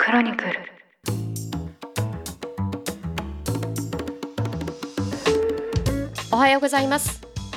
クロニクル。 おはようございます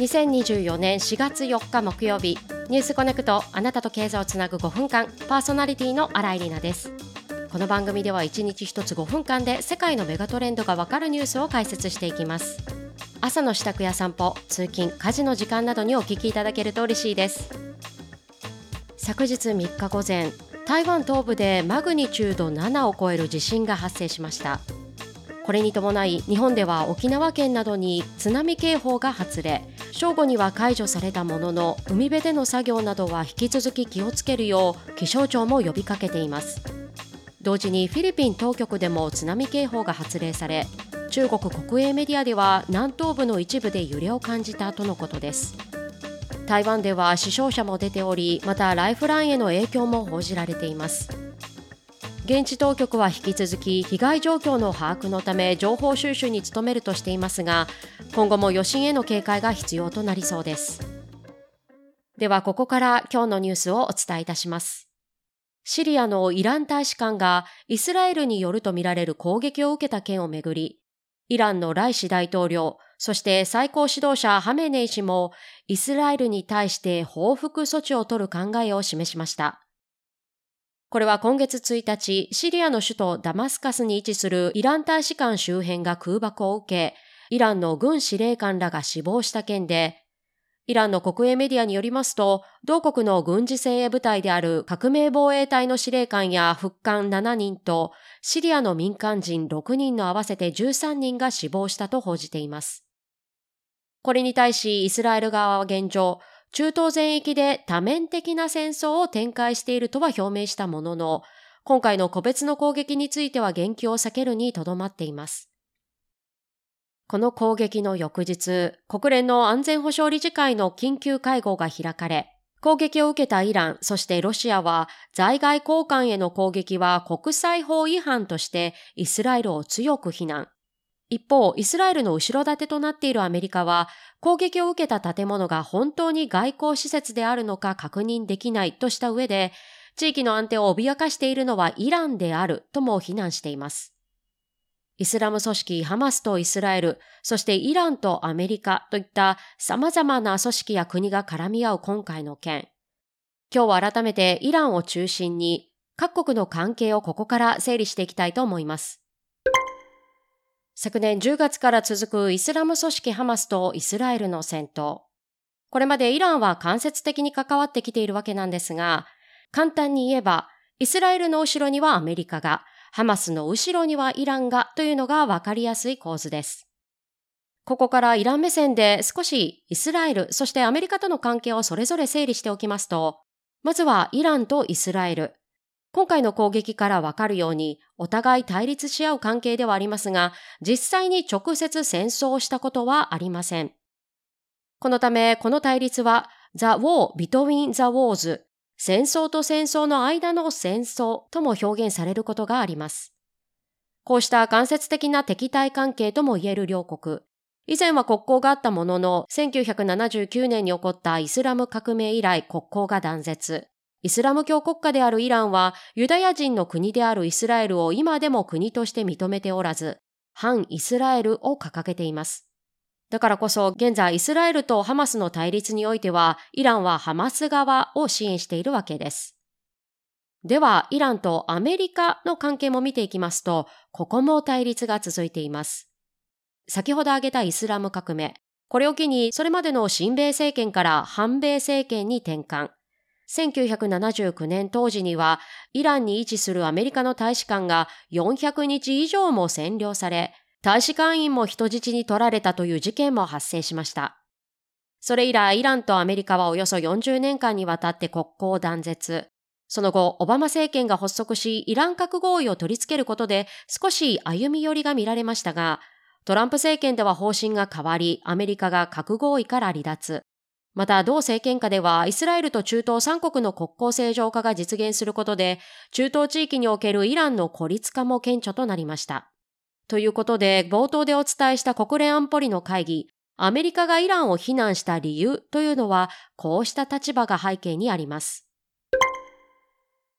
。2024年4月4日木曜日、ニュースコネクト、あなたと経済をつなぐ5分間、パーソナリティの新井里奈です。この番組では1日1つ5分間で世界のメガトレンドがわかるニュースを解説していきます。朝の支度や散歩、通勤、家事の時間などにお聞きいただけると嬉しいです。昨日3日午前、台湾東部でマグニチュード7を超える地震が発生しました。これに伴い、日本では沖縄県などに津波警報が発令、正午には解除されたものの、海辺での作業などは引き続き気をつけるよう気象庁も呼びかけています。同時にフィリピン当局でも津波警報が発令され、中国国営メディアでは南東部の一部で揺れを感じたとのことです。台湾では死傷者も出ており、またライフラインへの影響も報じられています。現地当局は引き続き被害状況の把握のため情報収集に努めるとしていますが、今後も余震への警戒が必要となりそうです。ではここから今日のニュースをお伝えいたします。シリアのイラン大使館がイスラエルによるとみられる攻撃を受けた件をめぐり、イランのライシ大統領、そして最高指導者ハメネイ師もイスラエルに対して報復措置を取る考えを示しました。これは今月1日、シリアの首都ダマスカスに位置するイラン大使館周辺が空爆を受け、イランの軍司令官らが死亡した件で、イランの国営メディアによりますと、同国の軍事精鋭部隊である革命防衛隊の司令官や副官7人と、シリアの民間人6人の合わせて13人が死亡したと報じています。これに対しイスラエル側は現状、中東全域で多面的な戦争を展開しているとは表明したものの、今回の個別の攻撃については言及を避けるにとどまっています。この攻撃の翌日、国連の安全保障理事会の緊急会合が開かれ、攻撃を受けたイラン、そしてロシアは在外公館への攻撃は国際法違反としてイスラエルを強く非難。一方、イスラエルの後ろ盾となっているアメリカは、攻撃を受けた建物が本当に外交施設であるのか確認できないとした上で、地域の安定を脅かしているのはイランであるとも非難しています。イスラム組織ハマスとイスラエル、そしてイランとアメリカといった様々な組織や国が絡み合う今回の件。今日は改めてイランを中心に各国の関係をここから整理していきたいと思います。昨年10月から続くイスラム組織ハマスとイスラエルの戦闘。これまでイランは間接的に関わってきているわけなんですが、簡単に言えば、イスラエルの後ろにはアメリカが、ハマスの後ろにはイランがというのがわかりやすい構図です。ここからイラン目線で少しイスラエル、そしてアメリカとの関係をそれぞれ整理しておきますと、まずはイランとイスラエル。今回の攻撃からわかるように、お互い対立し合う関係ではありますが、実際に直接戦争をしたことはありません。このため、この対立は、The War Between the Wars、戦争と戦争の間の戦争とも表現されることがあります。こうした間接的な敵対関係とも言える両国。以前は国交があったものの、1979年に起こったイスラム革命以来国交が断絶。イスラム教国家であるイランはユダヤ人の国であるイスラエルを今でも国として認めておらず、反イスラエルを掲げています。だからこそ現在イスラエルとハマスの対立においては、イランはハマス側を支援しているわけです。では、イランとアメリカの関係も見ていきますと、ここも対立が続いています。先ほど挙げたイスラム革命。これを機に、それまでの親米政権から反米政権に転換。1979年当時には、イランに位置するアメリカの大使館が400日以上も占領され、大使館員も人質に取られたという事件も発生しました。それ以来、イランとアメリカはおよそ40年間にわたって国交を断絶。その後、オバマ政権が発足し、イラン核合意を取り付けることで少し歩み寄りが見られましたが、トランプ政権では方針が変わり、アメリカが核合意から離脱。また同政権下ではイスラエルと中東3国の国交正常化が実現することで、中東地域におけるイランの孤立化も顕著となりました。ということで、冒頭でお伝えした国連安保理の会議、アメリカがイランを非難した理由というのは、こうした立場が背景にあります。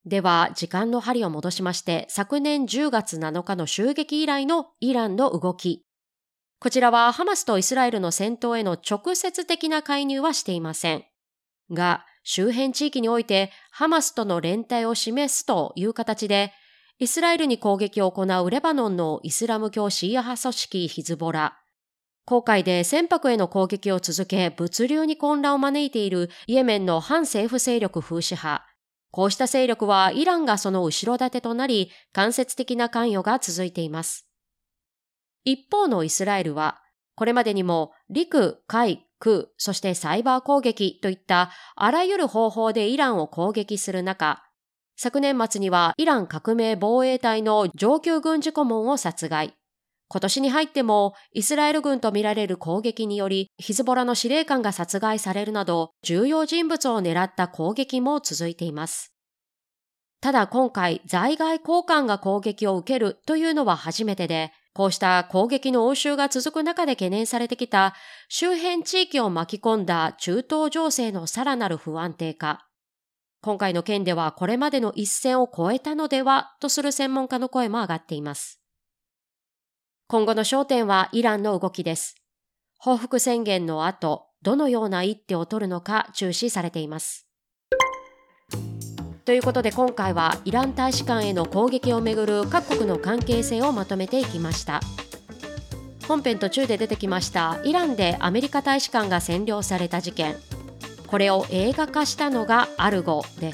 では、時間の針を戻しまして、昨年10月7日の襲撃以来のイランの動き。こちらはハマスとイスラエルの戦闘への直接的な介入はしていません。が、周辺地域においてハマスとの連帯を示すという形で、イスラエルに攻撃を行うレバノンのイスラム教シーア派組織ヒズボラ、紅海で船舶への攻撃を続け、物流に混乱を招いているイエメンの反政府勢力フーシ派。こうした勢力はイランがその後ろ盾となり、間接的な関与が続いています。一方のイスラエルは、これまでにも陸、海、空、そしてサイバー攻撃といったあらゆる方法でイランを攻撃する中、昨年末にはイラン革命防衛隊の上級軍事顧問を殺害。今年に入ってもイスラエル軍とみられる攻撃によりヒズボラの司令官が殺害されるなど重要人物を狙った攻撃も続いています。ただ今回在外公館が攻撃を受けるというのは初めてで、こうした攻撃の応酬が続く中で懸念されてきた周辺地域を巻き込んだ中東情勢のさらなる不安定化。今回の件ではこれまでの一線を越えたのではとする専門家の声も上がっています。今後の焦点はイランの動きです。報復宣言の後、どのような一手を取るのか注視されています。ということで今回はイラン大使館への攻撃をめぐる各国の関係性をまとめていきました。本編途中で出てきましたイランでアメリカ大使館が占領された事件。これを映画化したのがアルゴです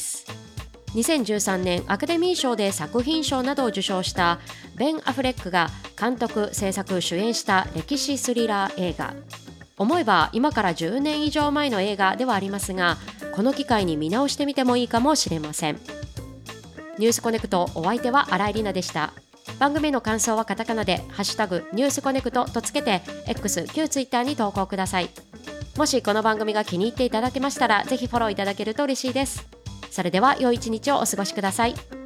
。2013年アカデミー賞で作品賞などを受賞したベン・アフレックが監督・制作・主演した歴史スリラー映画。思えば今から10年以上前の映画ではありますが、この機会に見直してみてもいいかもしれません。ニュースコネクト、お相手は新井里奈でした。番組の感想はカタカナでハッシュタグニュースコネクトとつけて X、旧 Twitter に投稿ください。もしこの番組が気に入っていただけましたら、ぜひフォローいただけると嬉しいです。それでは良い一日をお過ごしください。